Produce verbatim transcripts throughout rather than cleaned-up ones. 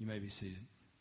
You may be seated.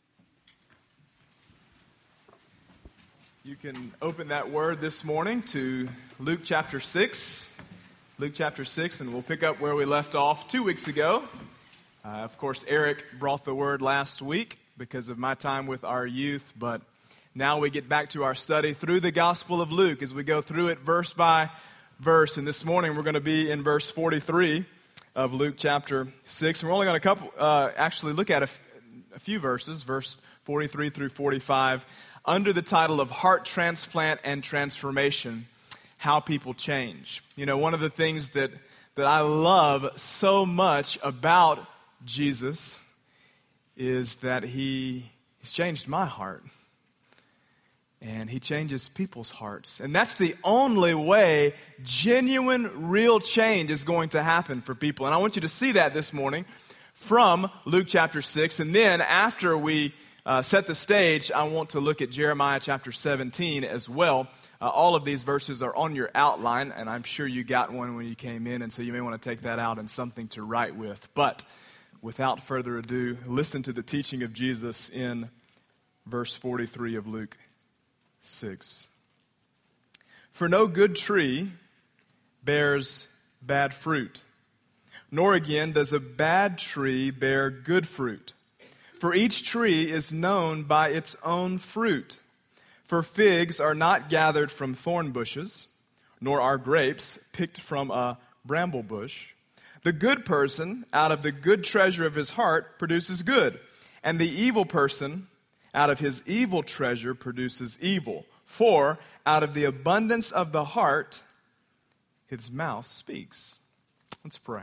You can open that word this morning to Luke chapter six. Luke chapter six, and we'll pick up where we left off two weeks ago. Uh, of course, Eric brought the word last week because of my time with our youth, but now we get back to our study through the Gospel of Luke as we go through it verse by verse. And this morning we're going to be in verse forty-three of Luke chapter six. And we're only going to couple, uh, actually look at a, f- a few verses, verse forty-three through forty-five, under the title of Heart Transplant and Transformation, How People Change. You know, one of the things that, that I love so much about Jesus is that he, he's changed my heart. And he changes people's hearts. And that's the only way genuine, real change is going to happen for people. And I want you to see that this morning from Luke chapter six. And then after we uh, set the stage, I want to look at Jeremiah chapter seventeen as well. Uh, all of these verses are on your outline, and I'm sure you got one when you came in, and so you may want to take that out and something to write with. But without further ado, listen to the teaching of Jesus in verse forty-three of Luke six. For no good tree bears bad fruit, nor again does a bad tree bear good fruit. For each tree is known by its own fruit. For figs are not gathered from thorn bushes, nor are grapes picked from a bramble bush. The good person out of the good treasure of his heart produces good, and the evil person out of his evil treasure produces evil. For out of the abundance of the heart, his mouth speaks. Let's pray.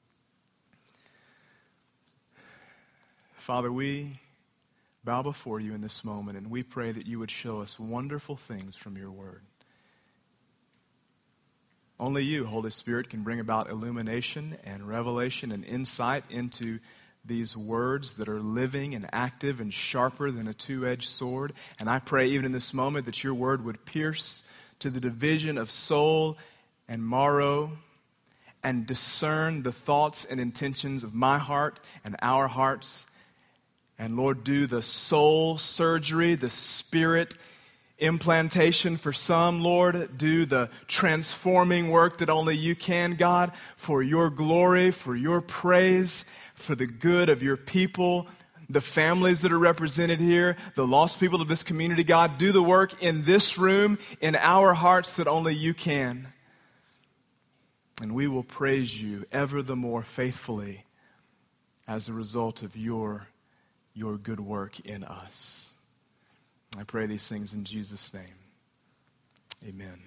Father, we bow before you in this moment, and we pray that you would show us wonderful things from your word. Only you, Holy Spirit, can bring about illumination and revelation and insight into these words that are living and active and sharper than a two-edged sword. And I pray even in this moment that your word would pierce to the division of soul and marrow and discern the thoughts and intentions of my heart and our hearts. And Lord, do the soul surgery, the spirit implantation for some, Lord. Do the transforming work that only you can, God, for your glory, for your praise, for the good of your people, the families that are represented here, the lost people of this community, God. Do the work in this room, in our hearts that only you can. And we will praise you ever the more faithfully as a result of your your good work in us. I pray these things in Jesus' name. Amen.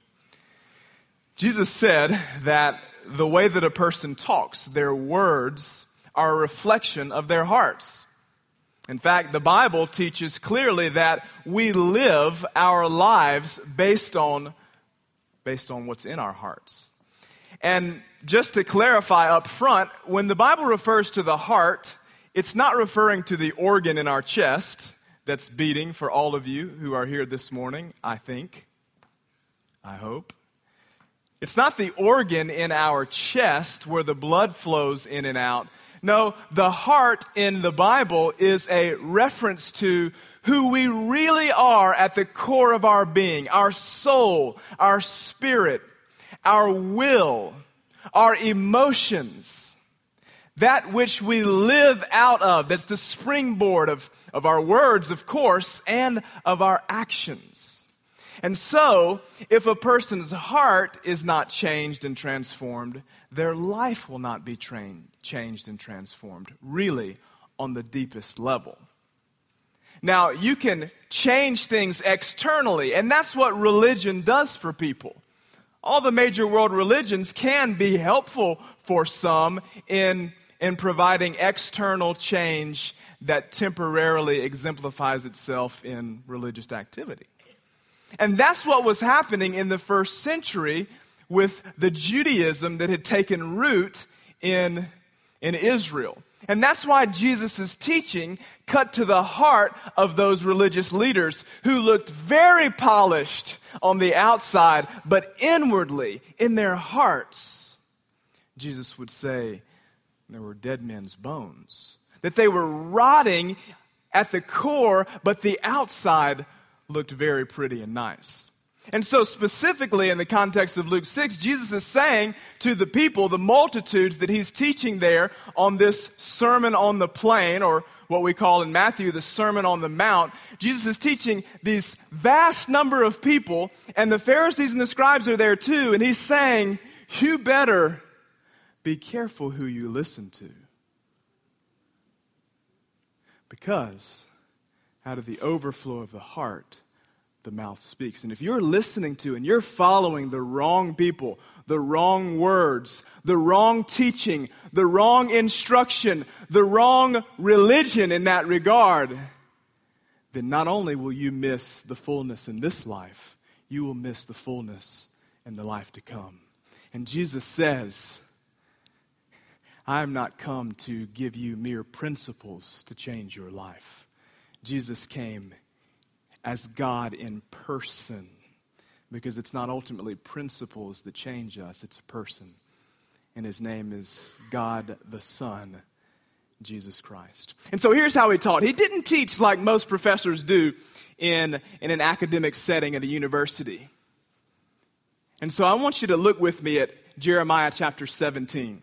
Jesus said that the way that a person talks, their words, are a reflection of their hearts. In fact, the Bible teaches clearly that we live our lives based on, based on what's in our hearts. And just to clarify up front, when the Bible refers to the heart, it's not referring to the organ in our chest that's beating for all of you who are here this morning, I think. I hope. It's not the organ in our chest where the blood flows in and out. No, the heart in the Bible is a reference to who we really are at the core of our being, our soul, our spirit, our will, our emotions. That which we live out of, that's the springboard of, of our words, of course, and of our actions. And so, if a person's heart is not changed and transformed, their life will not be trained, changed and transformed, really, on the deepest level. Now, you can change things externally, and that's what religion does for people. All the major world religions can be helpful for some in in providing external change that temporarily exemplifies itself in religious activity. And that's what was happening in the first century with the Judaism that had taken root in, in Israel. And that's why Jesus' teaching cut to the heart of those religious leaders who looked very polished on the outside, but inwardly, in their hearts, Jesus would say, there were dead men's bones. that they were rotting at the core, but the outside looked very pretty and nice. And so specifically in the context of Luke six, Jesus is saying to the people, the multitudes that he's teaching there on this Sermon on the Plain, or what we call in Matthew the Sermon on the Mount, Jesus is teaching these vast number of people, and the Pharisees and the scribes are there too, and he's saying, you better be careful who you listen to. Because out of the overflow of the heart, the mouth speaks. And if you're listening to and you're following the wrong people, the wrong words, the wrong teaching, the wrong instruction, the wrong religion in that regard, then not only will you miss the fullness in this life, you will miss the fullness in the life to come. And Jesus says, I am not come to give you mere principles to change your life. Jesus came as God in person, because it's not ultimately principles that change us, it's a person. And his name is God the Son, Jesus Christ. And so here's how he taught. He didn't teach like most professors do in, in an academic setting at a university. And so I want you to look with me at Jeremiah chapter seventeen.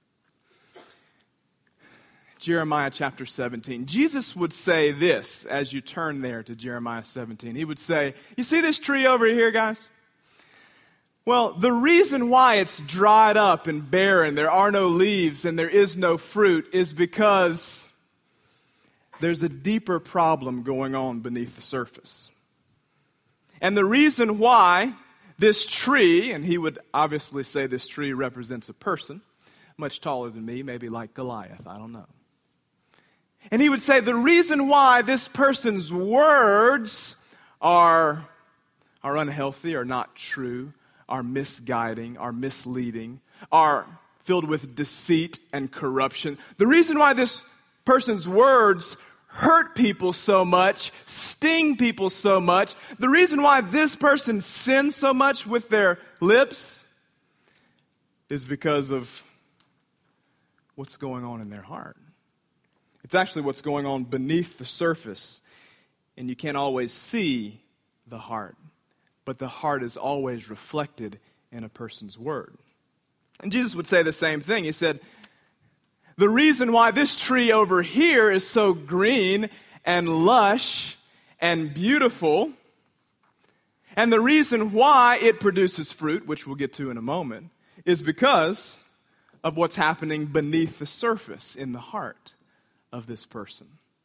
Jeremiah chapter seventeen. Jesus would say this as you turn there to Jeremiah seventeen. He would say, you see this tree over here, guys? Well, the reason why it's dried up and barren, there are no leaves and there is no fruit, is because there's a deeper problem going on beneath the surface. And the reason why this tree, and he would obviously say this tree represents a person, much taller than me, maybe like Goliath, I don't know. And he would say the reason why this person's words are, are unhealthy, are not true, are misguiding, are misleading, are filled with deceit and corruption. The reason why this person's words hurt people so much, sting people so much, the reason why this person sins so much with their lips is because of what's going on in their heart. It's actually what's going on beneath the surface, and you can't always see the heart, but the heart is always reflected in a person's word. And Jesus would say the same thing. He said, the reason why this tree over here is so green and lush and beautiful, and the reason why it produces fruit, which we'll get to in a moment, is because of what's happening beneath the surface in the heart of this person.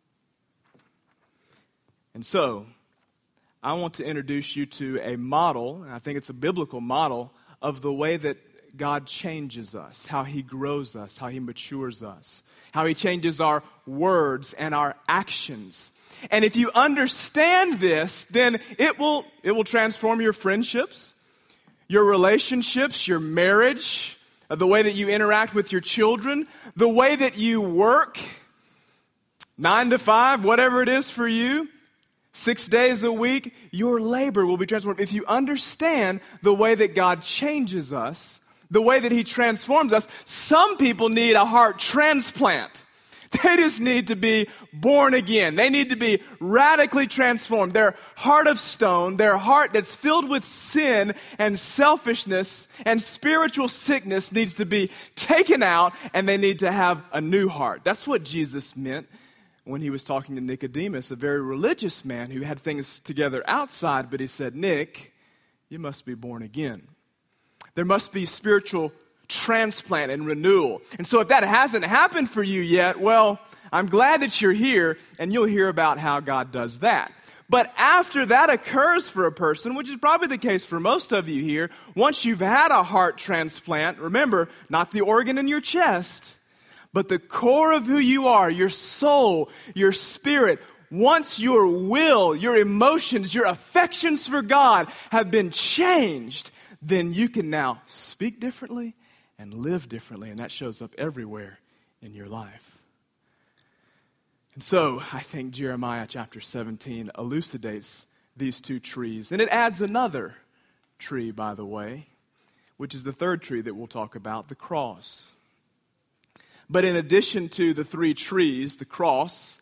And so, I want to introduce you to a model, and I think it's a biblical model, of the way that God changes us, how he grows us, how he matures us, how he changes our words and our actions. And if you understand this, then it will, it will transform your friendships, your relationships, your marriage, the way that you interact with your children, the way that you work, nine to five, whatever it is for you, six days a week, your labor will be transformed. If you understand the way that God changes us, the way that he transforms us, some people need a heart transplant. They just need to be born again. They need to be radically transformed. Their heart of stone, their heart that's filled with sin and selfishness and spiritual sickness needs to be taken out, and they need to have a new heart. That's what Jesus meant when he was talking to Nicodemus, a very religious man who had things together outside, but he said, Nick, you must be born again. There must be spiritual transplant and renewal. And so if that hasn't happened for you yet, well, I'm glad that you're here, and you'll hear about how God does that. But after that occurs for a person, which is probably the case for most of you here, once you've had a heart transplant, remember, not the organ in your chest, but the core of who you are, your soul, your spirit, once your will, your emotions, your affections for God have been changed, then you can now speak differently and live differently, and that shows up everywhere in your life. And so I think Jeremiah chapter seventeen elucidates these two trees, and it adds another tree, by the way, which is the third tree that we'll talk about, the cross. But in addition to the three trees, the cross,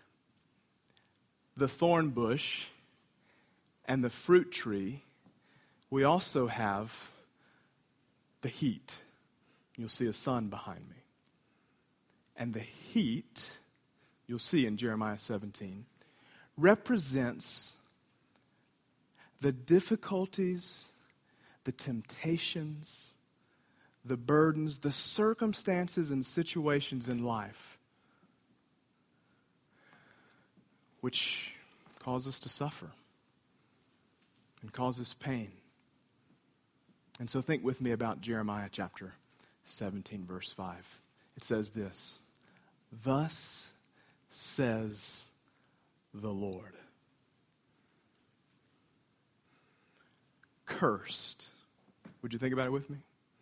the thorn bush, and the fruit tree, we also have the heat. You'll see a sun behind me. And the heat, you'll see in Jeremiah seventeen, represents the difficulties, the temptations, the burdens, the circumstances and situations in life which cause us to suffer and cause us pain. And so think with me about Jeremiah chapter seventeen, verse five. It says this, "Thus says the Lord." Cursed. Would you think about it with me?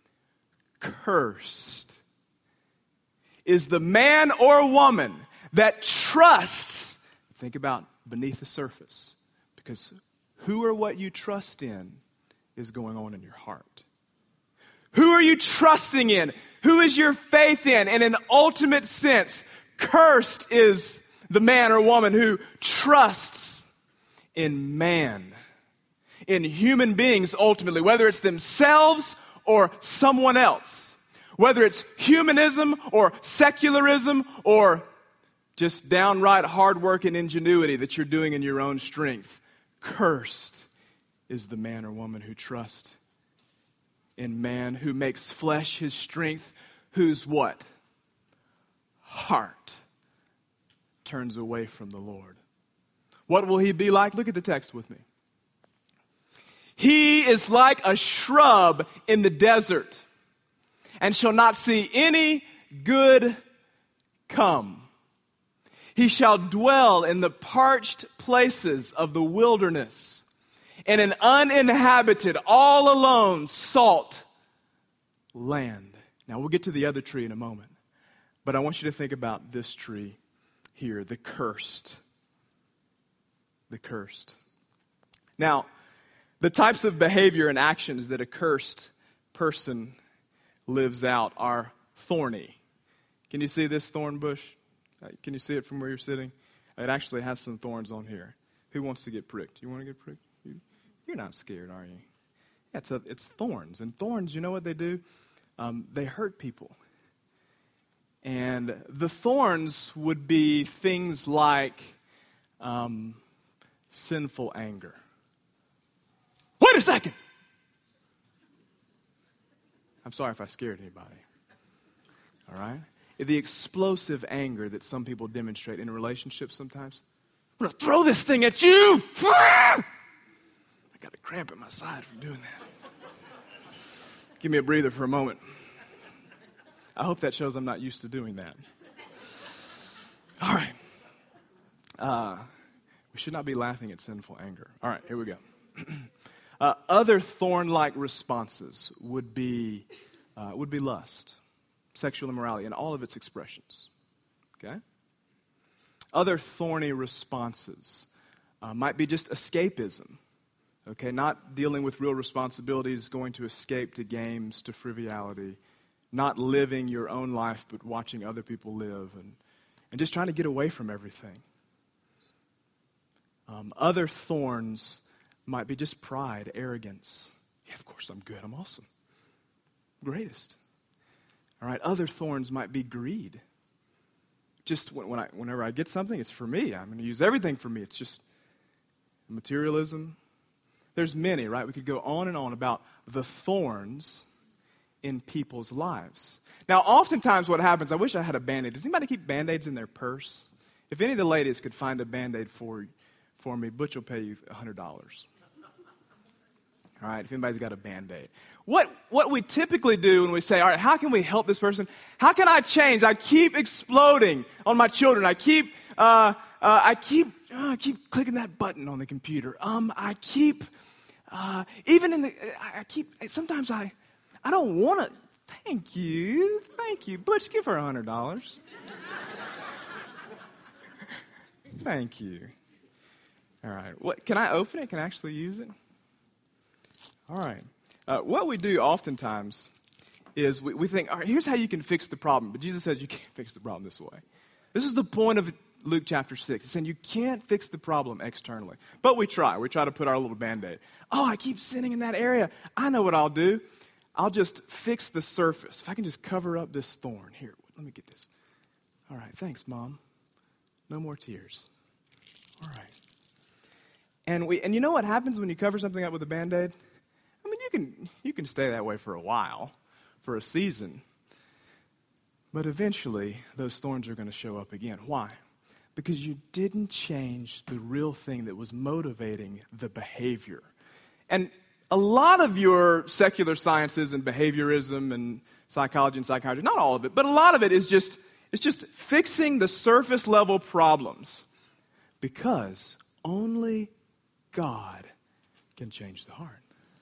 Cursed is the man or woman that trusts, think about beneath the surface, because who or what you trust in is going on in your heart. Who are you trusting in? Who is your faith in? In an ultimate sense, cursed is the man or woman who trusts in man, in human beings ultimately, whether it's themselves or someone else, whether it's humanism or secularism or just downright hard work and ingenuity that you're doing in your own strength. Cursed is the man or woman who trusts in man, who makes flesh his strength, whose what? Heart turns away from the Lord. What will he be like? Look at the text with me. He is like a shrub in the desert, and shall not see any good come. He shall dwell in the parched places of the wilderness, in an uninhabited, all alone, salt land. Now, we'll get to the other tree in a moment, but I want you to think about this tree here, the cursed. The cursed. Now, the types of behavior and actions that a cursed person lives out are thorny. Can you see this thorn bush? Can you see it from where you're sitting? It actually has some thorns on here. Who wants to get pricked? You want to get pricked? You, you're not scared, are you? Yeah, it's, a, it's thorns. And thorns, you know what they do? Um, they hurt people. And the thorns would be things like um, sinful anger. Wait a second! I'm sorry if I scared anybody. All right? The explosive anger that some people demonstrate in relationships sometimes. I'm going to throw this thing at you! I got a cramp in my side from doing that. Give me a breather for a moment. I hope that shows I'm not used to doing that. All right. Uh, we should not be laughing at sinful anger. All right, here we go. Uh, other thorn-like responses would be uh, would be lust, sexual immorality, and all of its expressions. Okay? Other thorny responses uh, might be just escapism. Okay, not dealing with real responsibilities, going to escape to games, to frivolity, not living your own life but watching other people live, and, and just trying to get away from everything. Um, other thorns might be just pride, arrogance. Yeah, of course I'm good, I'm awesome. Greatest. All right, other thorns might be greed. Just when, when I, whenever I get something, it's for me. I'm going to use everything for me. It's just materialism. There's many, right? We could go on and on about the thorns in people's lives. Now, oftentimes what happens, I wish I had a Band-Aid. Does anybody keep Band-Aids in their purse? If any of the ladies could find a Band-Aid for, for me, Butch will pay you one hundred dollars. All right, if anybody's got a Band-Aid. What, what we typically do when we say, all right, how can we help this person? How can I change? I keep exploding on my children. I keep, uh, uh, I keep, uh, I keep clicking that button on the computer. Um, I keep, uh, even in the, I keep, sometimes I, I don't want to, thank you, thank you. Butch, give her one hundred dollars. Thank you. All right, what, can I open it? Can I actually use it? All right. Uh, what we do oftentimes is we, we think, all right, here's how you can fix the problem. But Jesus says you can't fix the problem this way. This is the point of Luke chapter six. He's saying you can't fix the problem externally. But we try. We try to put our little Band-Aid. Oh, I keep sinning in that area. I know what I'll do. I'll just fix the surface. If I can just cover up this thorn. Here, let me get this. All right, thanks, Mom. No more tears. All right. And we and you know what happens when you cover something up with a Band-Aid? I mean, you can you can stay that way for a while, for a season. But eventually, those thorns are going to show up again. Why? Because you didn't change the real thing that was motivating the behavior. And a lot of your secular sciences and behaviorism and psychology and psychiatry, not all of it, but a lot of it is just, it's just fixing the surface level problems. Because only God can change the heart.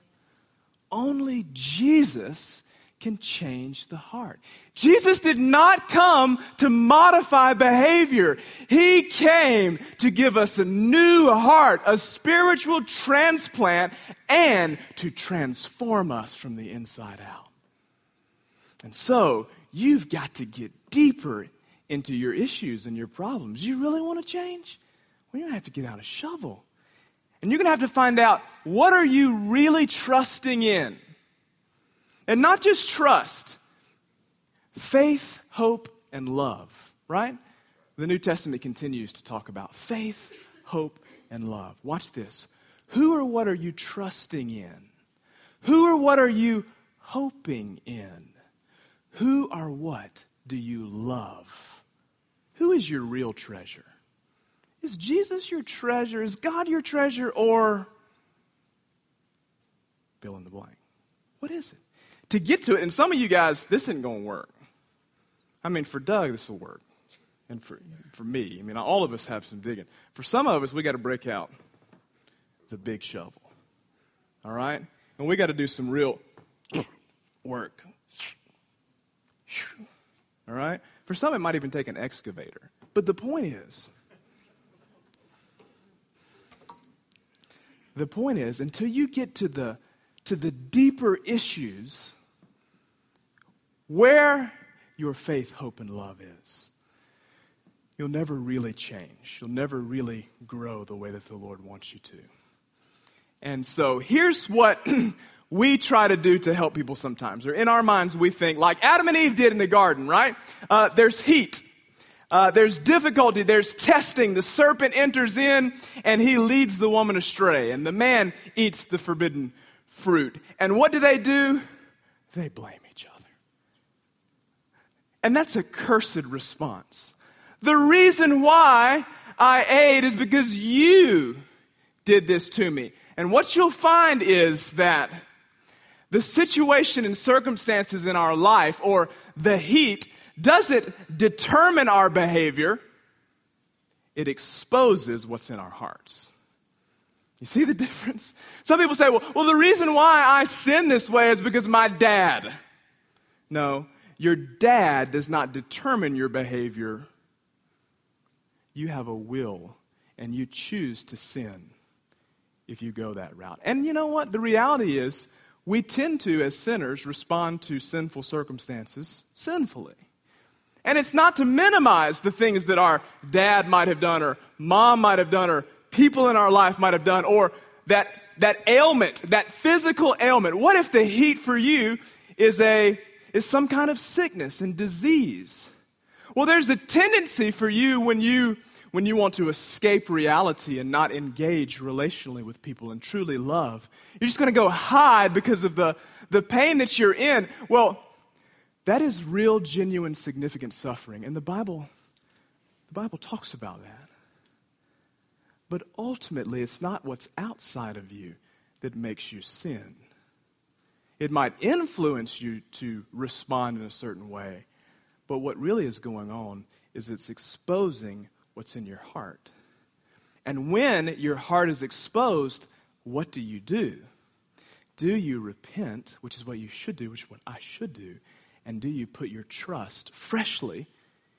Only Jesus can change the heart. Jesus did not come to modify behavior. He came to give us a new heart, a spiritual transplant, and to transform us from the inside out. And so, you've got to get deeper into your issues and your problems. You really want to change? Well, you're going to have to get out a shovel. And you're going to have to find out, what are you really trusting in? And not just trust, faith, hope, and love, right? The New Testament continues to talk about faith, hope, and love. Watch this. Who or what are you trusting in? Who or what are you hoping in? Who or what do you love? Who is your real treasure? Is Jesus your treasure? Is God your treasure? Or fill in the blank. What is it? To get to it, and some of you guys, this isn't going to work. I mean, for Doug, this will work. And for, for me, I mean, all of us have some digging. For some of us, we got to break out the big shovel. All right? And we got to do some real work. All right? For some, it might even take an excavator. But the point is, the point is, until you get to the to the deeper issues where your faith, hope, and love is, you'll never really change. You'll never really grow the way that the Lord wants you to. And so here's what we try to do to help people sometimes. Or in our minds, we think like Adam and Eve did in the garden, right? Uh, there's heat. Uh, there's difficulty. There's testing. The serpent enters in and he leads the woman astray. And the man eats the forbidden fruit. And what do they do? They blame each other. And that's a cursed response. The reason why I ate is because you did this to me. And what you'll find is that the situation and circumstances in our life, or the heat, doesn't determine our behavior. It exposes what's in our hearts. You see the difference? Some people say, well, well, the reason why I sin this way is because my dad. No, your dad does not determine your behavior. You have a will, and you choose to sin if you go that route. And you know what? The reality is, we tend to, as sinners, respond to sinful circumstances sinfully. And it's not to minimize the things that our dad might have done, or mom might have done, or people in our life might have done, or that that ailment, that physical ailment. What if the heat for you is a is some kind of sickness and disease? Well, there's a tendency for you when you when you want to escape reality and not engage relationally with people and truly love. You're just going to go hide because of the, the pain that you're in. Well, that is real, genuine, significant suffering. And the Bible, the Bible talks about that. But ultimately, it's not what's outside of you that makes you sin. It might influence you to respond in a certain way, but what really is going on is it's exposing what's in your heart. And when your heart is exposed, what do you do? Do you repent, which is what you should do, which is what I should do, and do you put your trust freshly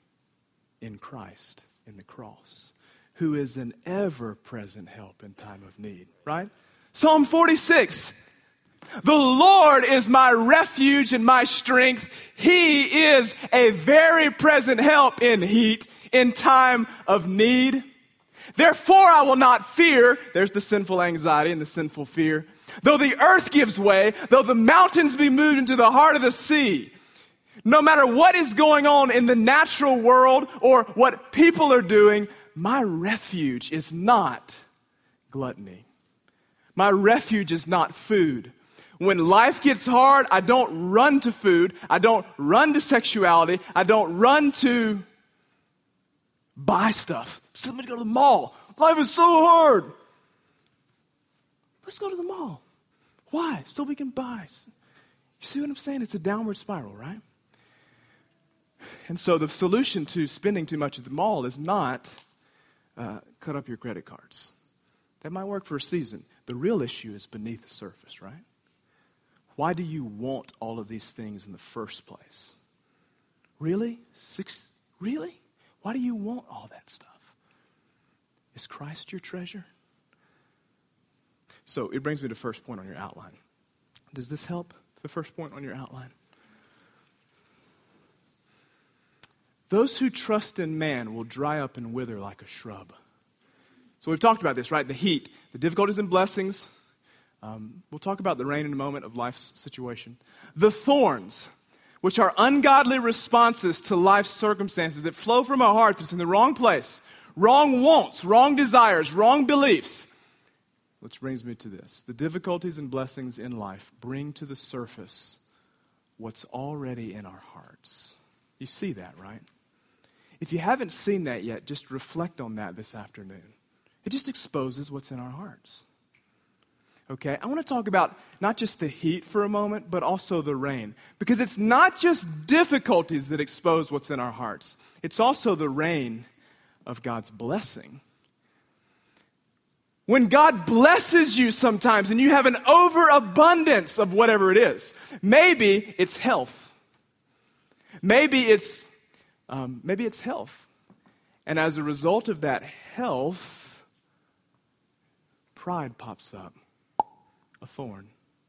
in Christ, in the cross, who is an ever-present help in time of need, right? Psalm forty-six, The Lord is my refuge and my strength. He is a very present help in heat, in time of need. Therefore I will not fear. There's the sinful anxiety and the sinful fear. Though the earth gives way, though the mountains be moved into the heart of the sea, no matter what is going on in the natural world or what people are doing, my refuge is not gluttony. My refuge is not food. When life gets hard, I don't run to food. I don't run to sexuality. I don't run to buy stuff. Somebody go to the mall. Life is so hard. Let's go to the mall. Why? So we can buy. You see what I'm saying? It's a downward spiral, right? And so the solution to spending too much at the mall is not uh, cut up your credit cards. That might work for a season. The real issue is beneath the surface, right? Why do you want all of these things in the first place? Really? Six? Really? Why do you want all that stuff? Is Christ your treasure? So it brings me to the first point on your outline. Does this help, the first point on your outline? Those who trust in man will dry up and wither like a shrub. So we've talked about this, right? The heat, the difficulties and blessings. Um, we'll talk about the rain in a moment of life's situation. The thorns, which are ungodly responses to life's circumstances that flow from a heart that's in the wrong place. Wrong wants, wrong desires, wrong beliefs. Which brings me to this. The difficulties and blessings in life bring to the surface what's already in our hearts. You see that, right? If you haven't seen that yet, just reflect on that this afternoon. It just exposes what's in our hearts. Okay, I want to talk about not just the heat for a moment, but also the rain. Because it's not just difficulties that expose what's in our hearts. It's also the rain of God's blessing. When God blesses you sometimes and you have an overabundance of whatever it is, maybe it's health. Maybe it's, um, maybe it's health. And as a result of that health, pride pops up. A thorn.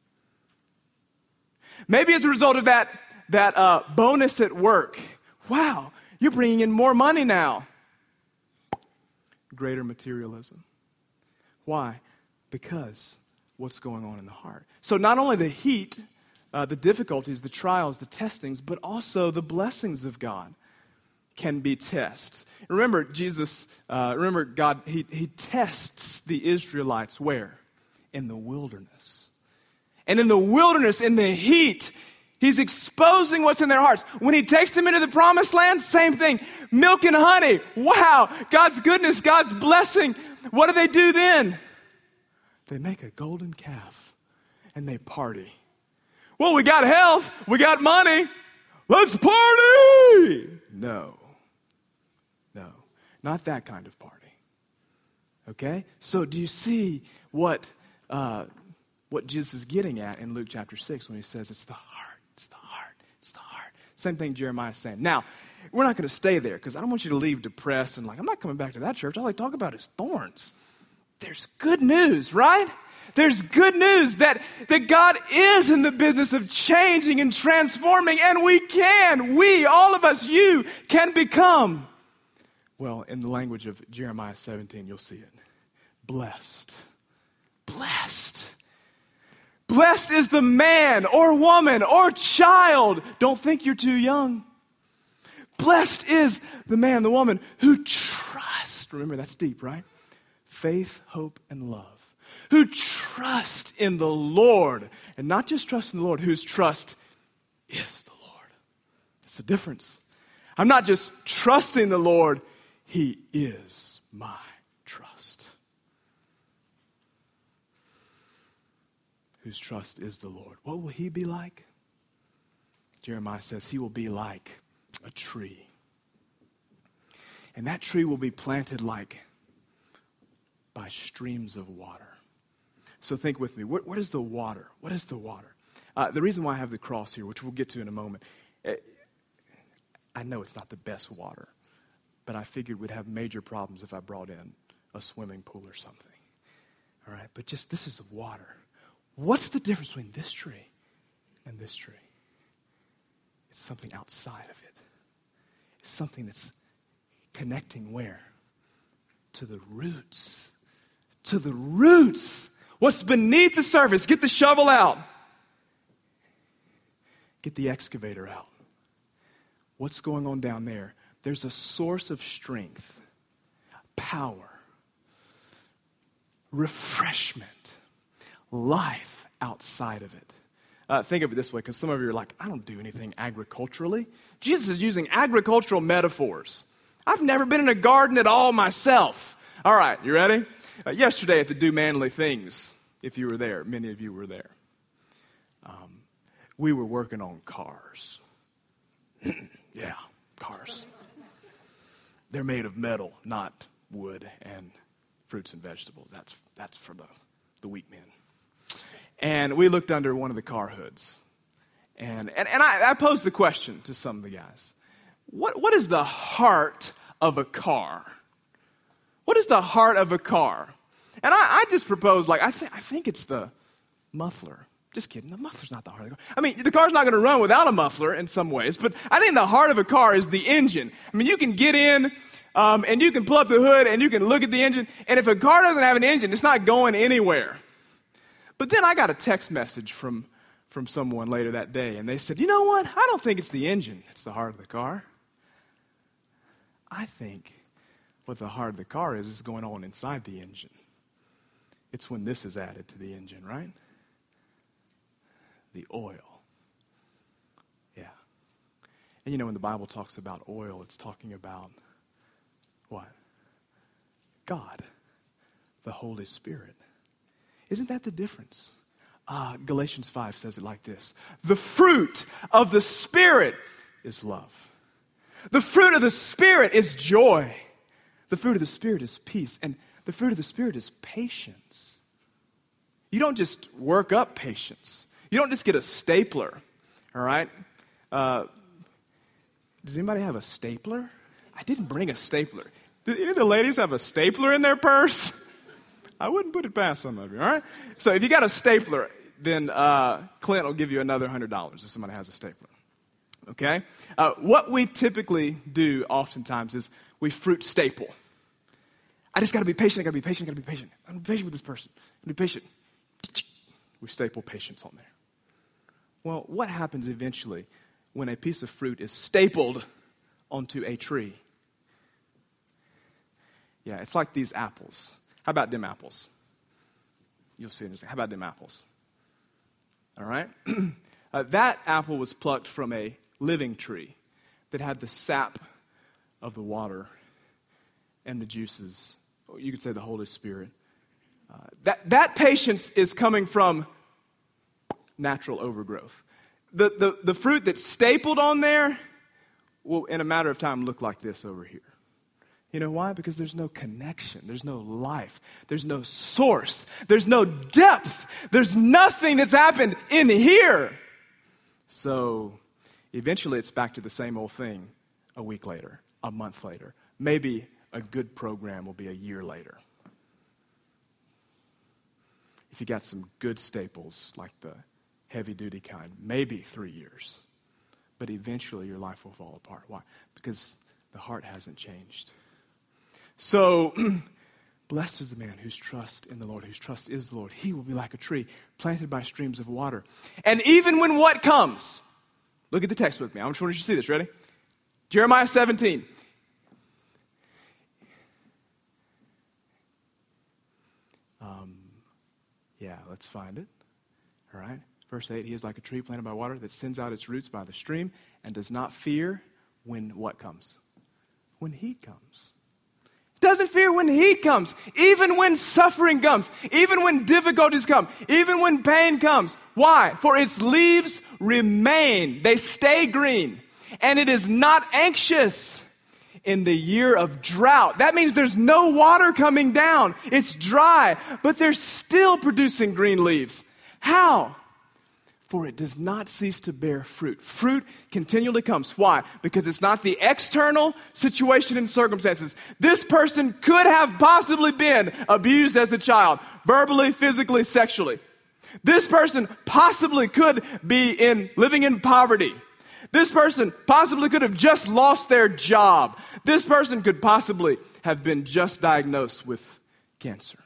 Maybe as a result of that, that uh, bonus at work. Wow, you're bringing in more money now. Greater materialism. Why? Because what's going on in the heart. So not only the heat, uh, the difficulties, the trials, the testings, but also the blessings of God can be tests. Remember, Jesus, uh, remember God, he, he tests the Israelites where? In the wilderness. And in the wilderness, in the heat, he's exposing what's in their hearts. When he takes them into the promised land, same thing. Milk and honey. Wow. God's goodness, God's blessing. What do they do then? They make a golden calf and they party. Well, we got health. We got money. Let's party. No. No. Not that kind of party. Okay? So do you see what Uh, what Jesus is getting at in Luke chapter six when he says it's the heart, it's the heart, it's the heart. Same thing Jeremiah is saying. Now, we're not going to stay there because I don't want you to leave depressed and like, I'm not coming back to that church. All they talk about is thorns. There's good news, right? There's good news that, that God is in the business of changing and transforming, and we can, we, all of us, you, can become, well, in the language of Jeremiah seventeen, you'll see it, blessed. Blessed. Blessed is the man or woman or child. Don't think you're too young. Blessed is the man, the woman who trusts. Remember, that's deep, right? Faith, hope, and love. Who trust in the Lord. And not just trust in the Lord, whose trust is the Lord. That's the difference. I'm not just trusting the Lord. He is my trust. Whose trust is the Lord. What will he be like? Jeremiah says he will be like a tree. And that tree will be planted like by streams of water. So think with me. What, what is the water? What is the water? Uh, the reason why I have the cross here, which we'll get to in a moment, it, I know it's not the best water, but I figured we'd have major problems if I brought in a swimming pool or something. All right, but just this is water. What's the difference between this tree and this tree? It's something outside of it. It's something that's connecting where? To the roots. To the roots. What's beneath the surface? Get the shovel out. Get the excavator out. What's going on down there? There's a source of strength, power, refreshment, life outside of it. Uh, think of it this way, because some of you are like, I don't do anything agriculturally. Jesus is using agricultural metaphors. I've never been in a garden at all myself. All right, you ready? Uh, yesterday at the Do Manly Things, if you were there, many of you were there. Um, we were working on cars. Yeah, cars. They're made of metal, not wood and fruits and vegetables. That's that's for the, the weak men. And we looked under one of the car hoods. And and, and I, I posed the question to some of the guys. What What is the heart of a car? What is the heart of a car? And I, I just proposed, like, I, th- I think it's the muffler. Just kidding. The muffler's not the heart of the car. I mean, the car's not going to run without a muffler in some ways, but I think the heart of a car is the engine. I mean, you can get in, um, and you can pull up the hood, and you can look at the engine, and if a car doesn't have an engine, it's not going anywhere. But then I got a text message from, from someone later that day, and they said, you know what? I don't think it's the engine that's the heart of the car. I think what the heart of the car is is going on inside the engine. It's when this is added to the engine, right? The oil. Yeah. And you know, when the Bible talks about oil, it's talking about what? God, the Holy Spirit. Isn't that the difference? Uh, Galatians five says it like this. The fruit of the Spirit is love. The fruit of the Spirit is joy. The fruit of the Spirit is peace. And the fruit of the Spirit is patience. You don't just work up patience. You don't just get a stapler, all right? Uh, does anybody have a stapler? I didn't bring a stapler. Do any of the ladies have a stapler in their purse? I wouldn't put it past some of you, all right? So if you got a stapler, then uh, Clint will give you another one hundred dollars if somebody has a stapler, okay? Uh, what we typically do oftentimes is we fruit staple. I just got to be patient. I got to be patient. I got to be patient. I'm going to be patient with this person. I'm going to be patient. We staple patience on there. Well, what happens eventually when a piece of fruit is stapled onto a tree? Yeah, it's like these apples. How about them apples? You'll see in a second. How about them apples? All right? uh, that apple was plucked from a living tree that had the sap of the water and the juices. You could say the Holy Spirit. Uh, that, that patience is coming from natural overgrowth. The, the, the fruit that's stapled on there will, in a matter of time, look like this over here. You know why? Because there's no connection. There's no life. There's no source. There's no depth. There's nothing that's happened in here. So eventually it's back to the same old thing a week later, a month later. Maybe a good program will be a year later. If you got some good staples, like the heavy-duty kind, maybe three years. But eventually your life will fall apart. Why? Because the heart hasn't changed. So, blessed is the man whose trust in the Lord, whose trust is the Lord. He will be like a tree planted by streams of water. And even when what comes? Look at the text with me. I just want you to see this. Ready? Jeremiah seventeen. Um, yeah, let's find it. All right. Verse eight, he is like a tree planted by water that sends out its roots by the stream and does not fear when what comes? When heat comes. Doesn't fear when heat comes. Even when suffering comes. Even when difficulties come. Even when pain comes. Why? For its leaves remain. They stay green. And it is not anxious in the year of drought. That means there's no water coming down. It's dry. But they're still producing green leaves. How? For it does not cease to bear fruit. Fruit continually comes. Why? Because it's not the external situation and circumstances. This person could have possibly been abused as a child, verbally, physically, sexually. This person possibly could be in living in poverty. This person possibly could have just lost their job. This person could possibly have been just diagnosed with cancer.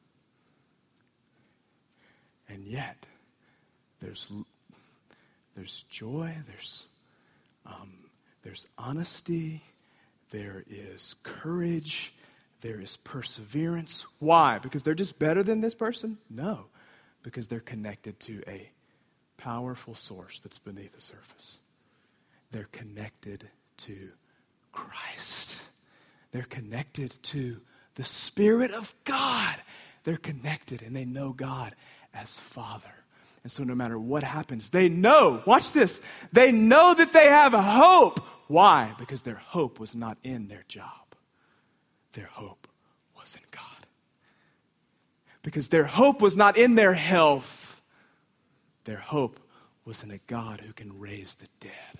And yet, there's there's joy, there's um, there's honesty, there is courage, there is perseverance. Why? Because they're just better than this person? No, because they're connected to a powerful source that's beneath the surface. They're connected to Christ. They're connected to the Spirit of God. They're connected and they know God as Father. And so no matter what happens, they know, watch this, they know that they have a hope. Why? Because their hope was not in their job. Their hope was in God. Because their hope was not in their health. Their hope was in a God who can raise the dead.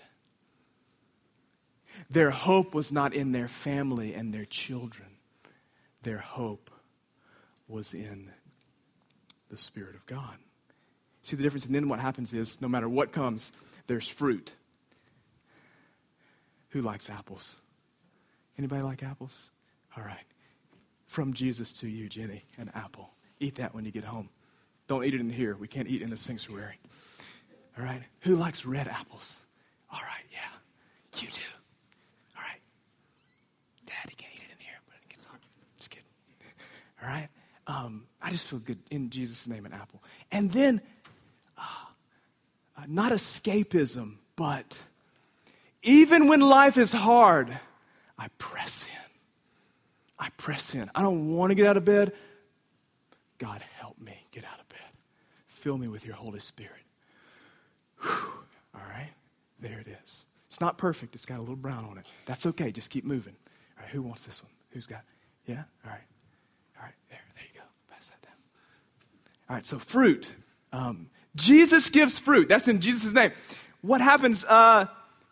Their hope was not in their family and their children. Their hope was in the Spirit of God. See the difference? And then what happens is, no matter what comes, there's fruit. Who likes apples? Anybody like apples? All right. From Jesus to you, Jenny, an apple. Eat that when you get home. Don't eat it in here. We can't eat in the sanctuary. All right. Who likes red apples? All right, yeah. You do. All right. Daddy can't eat it in here, but it gets hard. Just kidding. All right. Um, I just feel good in Jesus' name, an apple. And then, uh, uh, not escapism, but even when life is hard, I press in. I press in. I don't want to get out of bed. God, help me get out of bed. Fill me with your Holy Spirit. Whew. All right, there it is. It's not perfect. It's got a little brown on it. That's okay. Just keep moving. All right, who wants this one? Who's got? Yeah? All right. All right, there. There you go. Pass that down. All right, so fruit. Um, Jesus gives fruit. That's in Jesus' name. What happens? Uh,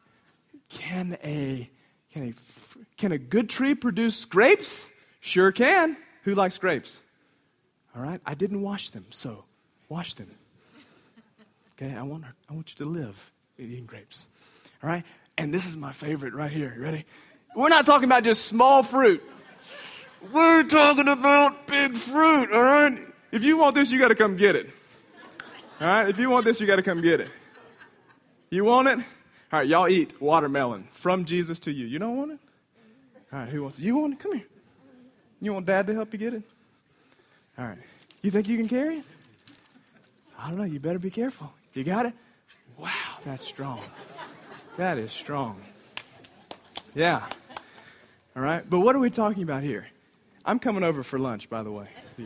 can a can a can a good tree produce grapes? Sure can. Who likes grapes? All right. I didn't wash them, so wash them. Okay. I want I want you to live eating grapes. All right. And this is my favorite right here. You ready? We're not talking about just small fruit. We're talking about big fruit. All right. If you want this, you got to come get it. All right. If you want this, you got to come get it. You want it? All right, y'all eat watermelon from Jesus to you. You don't want it? All right, who wants it? You want it? Come here. You want Dad to help you get it? All right. You think you can carry it? I don't know. You better be careful. You got it? Wow, that's strong. That is strong. Yeah. All right. But what are we talking about here? I'm coming over for lunch, by the way.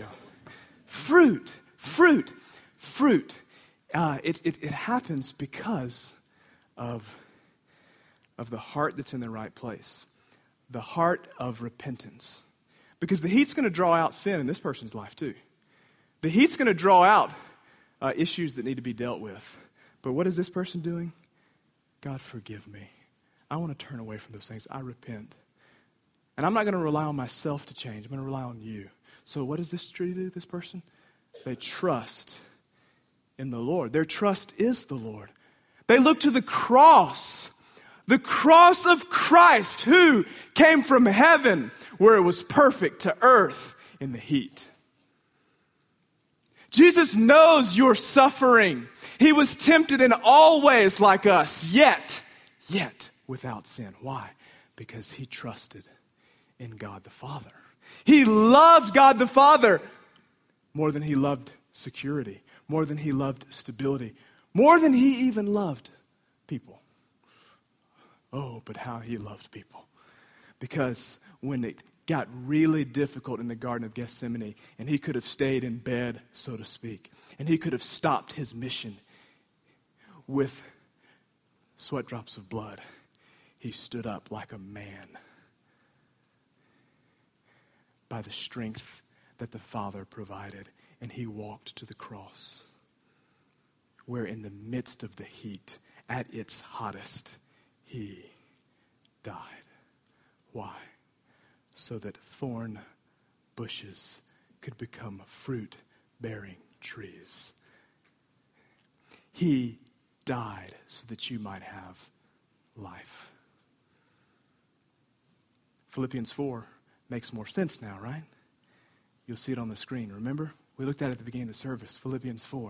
Fruit. Fruit. Fruit. Uh, it, it, it happens because of, of the heart that's in the right place. The heart of repentance. Because the heat's going to draw out sin in this person's life too. The heat's going to draw out uh, issues that need to be dealt with. But what is this person doing? God, forgive me. I want to turn away from those things. I repent. And I'm not going to rely on myself to change. I'm going to rely on you. So what does this tree do, this person? They trust in the Lord. Their trust is the Lord. They look to the cross. The cross of Christ, who came from heaven where it was perfect to earth in the heat. Jesus knows your suffering. He was tempted in all ways like us, yet, yet without sin. Why? Because he trusted in God the Father. He loved God the Father more than he loved security, more than he loved stability, more than he even loved people. Oh, but how he loved people. Because when it got really difficult in the Garden of Gethsemane, and he could have stayed in bed, so to speak, and he could have stopped his mission with sweat drops of blood, he stood up like a man by the strength that the Father provided, and he walked to the cross, where in the midst of the heat, at its hottest, he died. Why? So that thorn bushes could become fruit-bearing trees He died so that you might have life. Philippians four makes more sense now, right? You'll see it on the screen. Remember? We looked at it at the beginning of the service. Philippians four.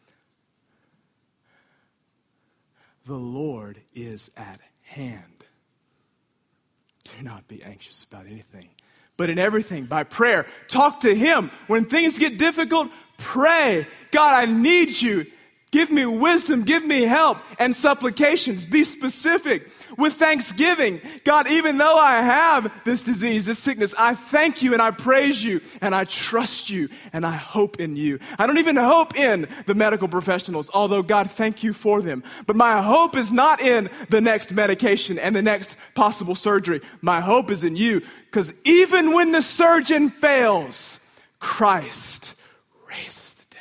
The Lord is at hand. Do not be anxious about anything, but in everything, by prayer, talk to Him. When things get difficult, pray. God, I need you. Give me wisdom, give me help, and supplications. Be specific. With thanksgiving, God, even though I have this disease, this sickness, I thank you and I praise you and I trust you and I hope in you. I don't even hope in the medical professionals, although God, thank you for them. But my hope is not in the next medication and the next possible surgery. My hope is in you, because even when the surgeon fails, Christ raises.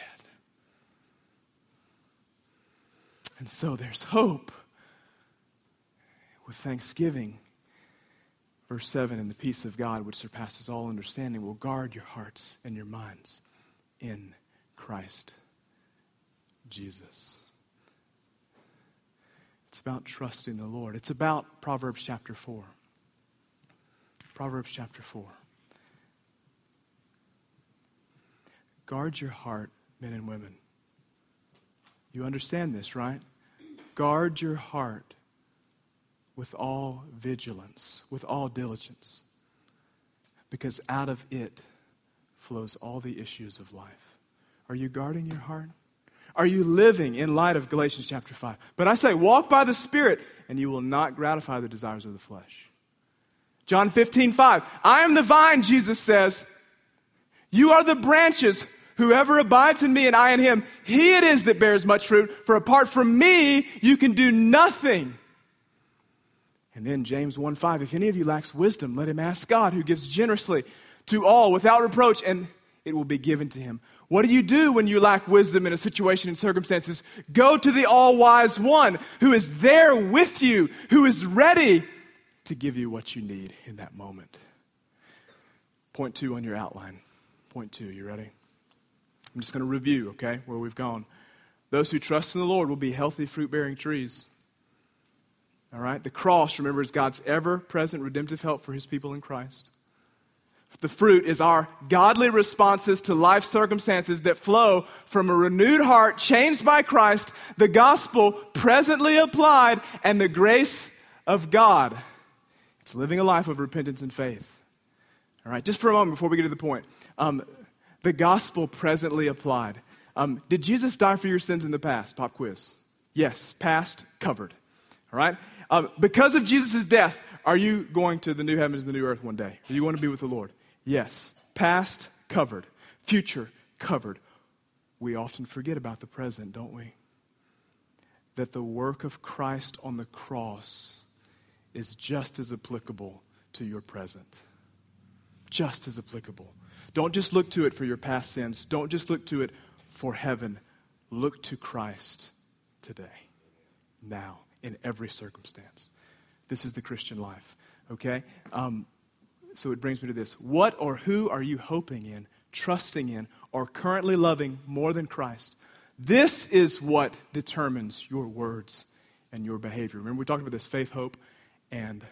And so there's hope with thanksgiving. Verse seven, and the peace of God, which surpasses all understanding, will guard your hearts and your minds in Christ Jesus. It's about trusting the Lord. It's about Proverbs chapter four. Proverbs chapter four. Guard your heart, men and women. You understand this, right? Guard your heart with all vigilance, with all diligence, because out of it flows all the issues of life. Are you guarding your heart? Are you living in light of Galatians chapter five? But I say, walk by the Spirit, and you will not gratify the desires of the flesh. John fifteen five, I am the vine, Jesus says. You are the branches. Whoever abides in me and I in him, he it is that bears much fruit. For apart from me, you can do nothing. And then James one five, if any of you lacks wisdom, let him ask God, who gives generously to all without reproach, and it will be given to him. What do you do when you lack wisdom in a situation and circumstances? Go to the all-wise one who is there with you, who is ready to give you what you need in that moment. Point two on your outline. Point two, you ready? I'm just going to review, okay, where we've gone. Those who trust in the Lord will be healthy, fruit-bearing trees. All right? The cross, remember, is God's ever-present redemptive help for his people in Christ. The fruit is our godly responses to life circumstances that flow from a renewed heart changed by Christ, the gospel presently applied, and the grace of God. It's living a life of repentance and faith. All right? Just for a moment before we get to the point. Um, The gospel presently applied. Um, did Jesus die for your sins in the past? Pop quiz. Yes, past, covered. All right? Um, because of Jesus' death, are you going to the new heavens and the new earth one day? Are you going to be with the Lord? Yes. Past, covered. Future, covered. We often forget about the present, don't we? That the work of Christ on the cross is just as applicable to your present. Just as applicable. Don't just look to it for your past sins. Don't just look to it for heaven. Look to Christ today, now, in every circumstance. This is the Christian life, okay? Um, so it brings me to this. What or who are you hoping in, trusting in, or currently loving more than Christ? This is what determines your words and your behavior. Remember, we talked about this: faith, hope, and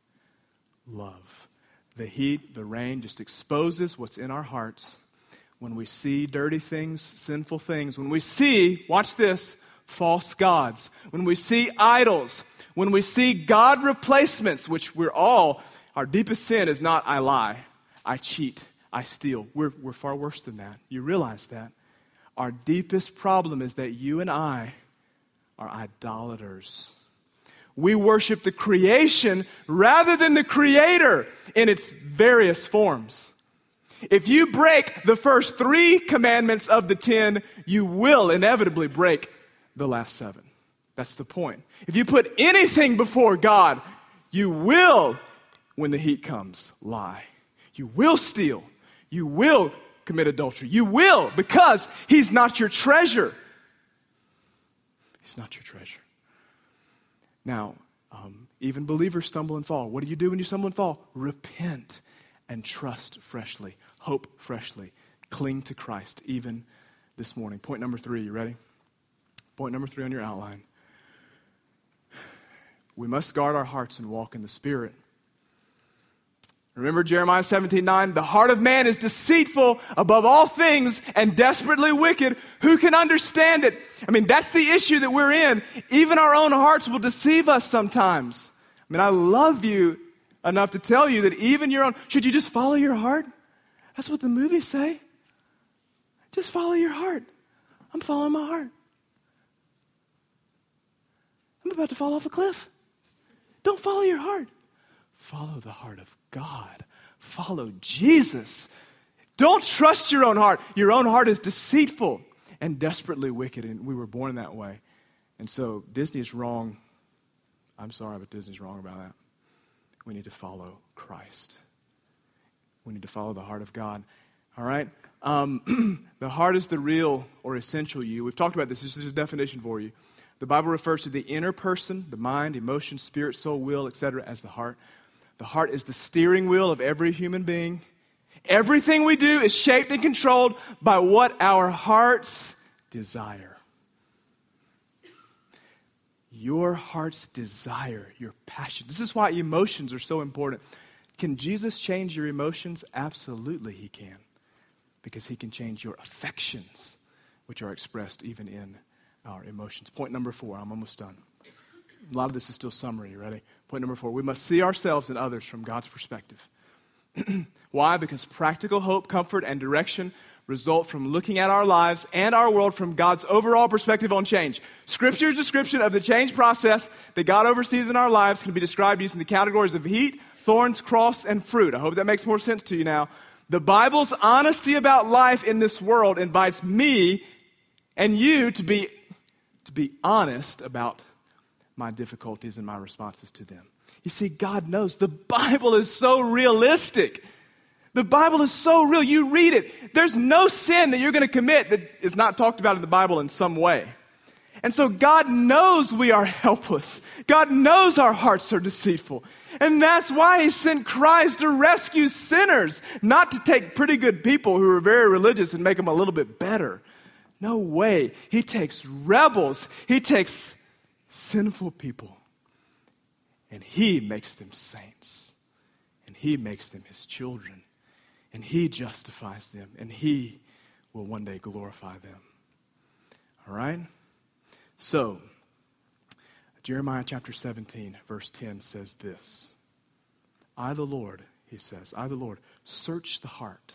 love. The heat, the rain just exposes what's in our hearts. When we see dirty things, sinful things, when we see, watch this, false gods, when we see idols, when we see God replacements, which we're all, our deepest sin is not I lie, I cheat, I steal. We're, we're far worse than that. You realize that. Our deepest problem is that you and I are idolaters. We worship the creation rather than the Creator in its various forms. If you break the first three commandments of the ten, you will inevitably break the last seven. That's the point. If you put anything before God, you will, when the heat comes, lie. You will steal. You will commit adultery. You will, because He's not your treasure. He's not your treasure. Now, um, even believers stumble and fall. What do you do when you stumble and fall? Repent and trust freshly. Hope freshly. Cling to Christ, even this morning. Point number three, you ready? Point number three on your outline. We must guard our hearts and walk in the Spirit. Remember Jeremiah seventeen nine, the heart of man is deceitful above all things and desperately wicked. Who can understand it? I mean, that's the issue that we're in. Even our own hearts will deceive us sometimes. I mean, I love you enough to tell you that even your own, should you just follow your heart? That's what the movies say. Just follow your heart. I'm following my heart. I'm about to fall off a cliff. Don't follow your heart. Follow the heart of God. Follow Jesus. Don't trust your own heart. Your own heart is deceitful and desperately wicked, and we were born that way. And so Disney is wrong. I'm sorry, but Disney's wrong about that. We need to follow Christ. We need to follow the heart of God. All right? Um, the heart is the real or essential you. We've talked about this. This is a definition for you. The Bible refers to the inner person, the mind, emotion, spirit, soul, will, et cetera, as the heart. The heart is the steering wheel of every human being. Everything we do is shaped and controlled by what our hearts desire. Your heart's desire, your passion. This is why emotions are so important. Can Jesus change your emotions? Absolutely he can. Because he can change your affections, which are expressed even in our emotions. Point number four, I'm almost done. A lot of this is still summary, you ready? Point number four, we must see ourselves and others from God's perspective. Why? Because practical hope, comfort, and direction result from looking at our lives and our world from God's overall perspective on change. Scripture's description of the change process that God oversees in our lives can be described using the categories of heat, thorns, cross, and fruit. I hope that makes more sense to you now. The Bible's honesty about life in this world invites me and you to be, to be honest about my difficulties and my responses to them. You see, God knows. The Bible is so realistic. The Bible is so real. You read it. There's no sin that you're going to commit that is not talked about in the Bible in some way. And so God knows we are helpless. God knows our hearts are deceitful. And that's why he sent Christ to rescue sinners, not to take pretty good people who are very religious and make them a little bit better. No way. He takes rebels. He takes sinful people, and he makes them saints, and he makes them his children, and he justifies them, and he will one day glorify them. All right? So, Jeremiah chapter seventeen, verse ten says this. I, the Lord, he says, I, the Lord, search the heart.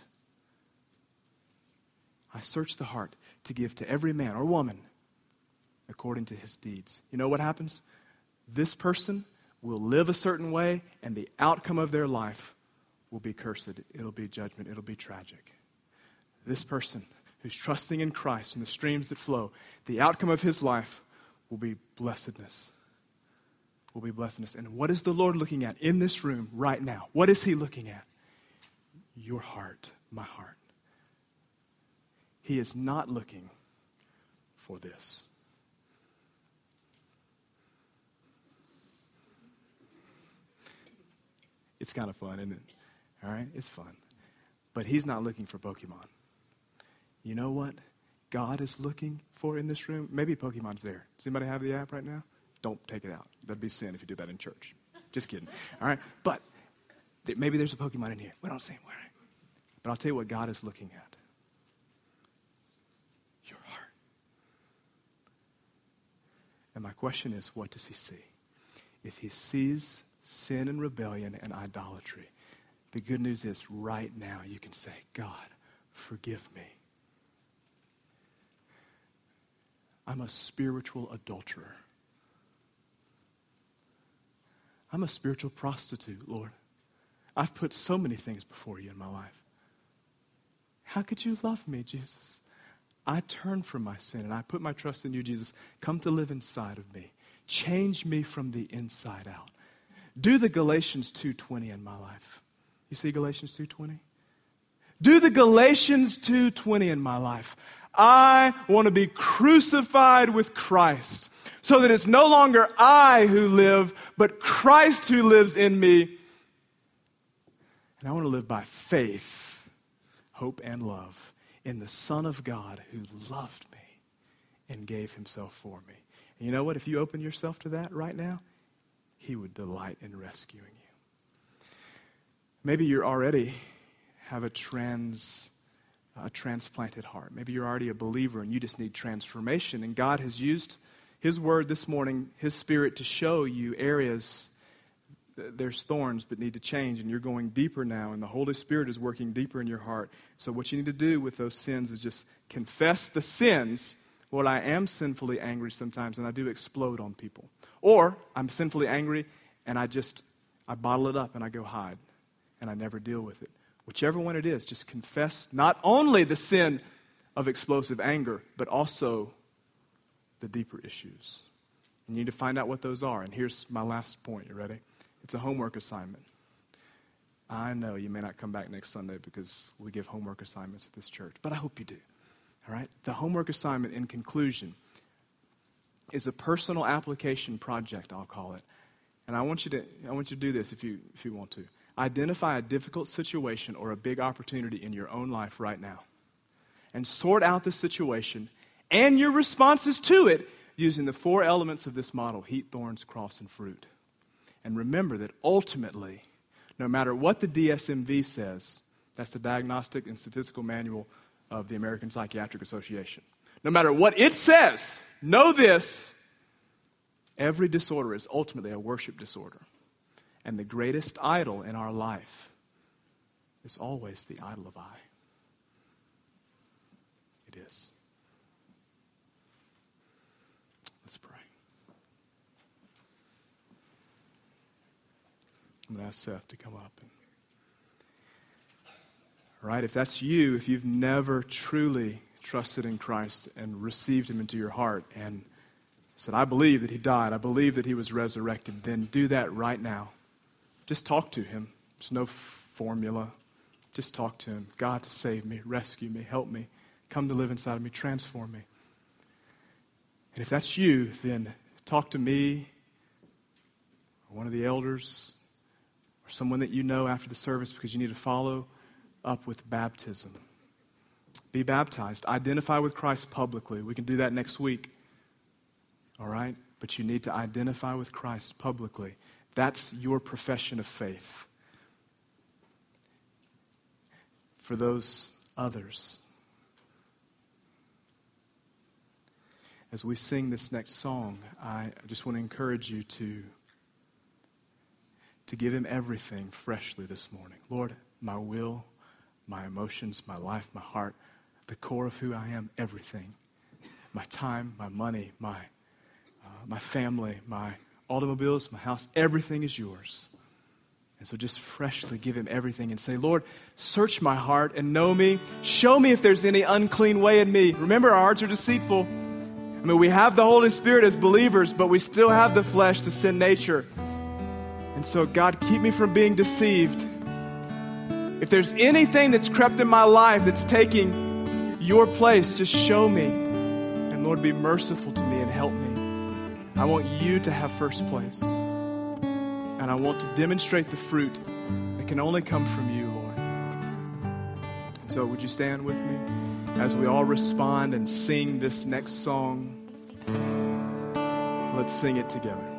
I search the heart to give to every man or woman according to his deeds. You know what happens? This person will live a certain way, and the outcome of their life will be cursed. It'll be judgment. It'll be tragic. This person who's trusting in Christ and the streams that flow, the outcome of his life will be blessedness. Will be blessedness. And what is the Lord looking at in this room right now? What is he looking at? Your heart, my heart. He is not looking for this. It's kind of fun, isn't it? All right? It's fun. But he's not looking for Pokemon. You know what God is looking for in this room? Maybe Pokemon's there. Does anybody have the app right now? Don't take it out. That'd be sin if you do that in church. Just kidding. All right? But th- maybe there's a Pokemon in here. We don't see him. Right? But I'll tell you what God is looking at. Your heart. And my question is, what does he see? If he sees sin and rebellion and idolatry, the good news is right now you can say, God, forgive me. I'm a spiritual adulterer. I'm a spiritual prostitute, Lord. I've put so many things before you in my life. How could you love me, Jesus? I turn from my sin and I put my trust in you, Jesus. Come to live inside of me. Change me from the inside out. Do the Galatians two twenty in my life. You see Galatians two twenty? Do the Galatians two twenty in my life. I want to be crucified with Christ so that it's no longer I who live, but Christ who lives in me. And I want to live by faith, hope, and love in the Son of God who loved me and gave himself for me. And you know what? If you open yourself to that right now, he would delight in rescuing you. Maybe you already have a trans, a transplanted heart. Maybe you're already a believer and you just need transformation. And God has used his word this morning, his Spirit, to show you areas, there's thorns that need to change, and you're going deeper now, and the Holy Spirit is working deeper in your heart. So what you need to do with those sins is just confess the sins. Lord, I am sinfully angry sometimes, and I do explode on people. Or I'm sinfully angry, and I just, I bottle it up, and I go hide, and I never deal with it. Whichever one it is, just confess not only the sin of explosive anger, but also the deeper issues. You need to find out what those are. And here's my last point. You ready? It's a homework assignment. I know you may not come back next Sunday because we give homework assignments at this church, but I hope you do. All right? The homework assignment, in conclusion, is a personal application project, I'll call it. And I want you to I want you to do this if you if you want to. Identify a difficult situation or a big opportunity in your own life right now. And sort out the situation and your responses to it using the four elements of this model: heat, thorns, cross, and fruit. And remember that ultimately, no matter what the D S M V says, that's the Diagnostic and Statistical Manual of the American Psychiatric Association. No matter what it says, know this: every disorder is ultimately a worship disorder. And the greatest idol in our life is always the idol of I. It is. Let's pray. I'm going to ask Seth to come up. And, all right, if that's you, if you've never truly trusted in Christ and received him into your heart and said, I believe that he died, I believe that he was resurrected, then do that right now. Just talk to him. There's no formula. Just talk to him. God, save me, rescue me, help me, come to live inside of me, transform me. And if that's you, then talk to me or one of the elders or someone that you know after the service, because you need to follow up with baptism. Be baptized. Identify with Christ publicly. We can do that next week. All right? But you need to identify with Christ publicly. That's your profession of faith. For those others, as we sing this next song, I just want to encourage you to, to give him everything freshly this morning. Lord, my will, my emotions, my life, my heart, the core of who I am, everything. My time, my money, my uh, my family, my automobiles, my house, everything is yours. And so just freshly give him everything and say, Lord, search my heart and know me. Show me if there's any unclean way in me. Remember, our hearts are deceitful. I mean, we have the Holy Spirit as believers, but we still have the flesh, the sin nature. And so, God, keep me from being deceived. If there's anything that's crept in my life that's taking your place, just show me. And Lord, be merciful to me and help me. I want you to have first place. And I want to demonstrate the fruit that can only come from you, Lord. So would you stand with me as we all respond and sing this next song? Let's sing it together.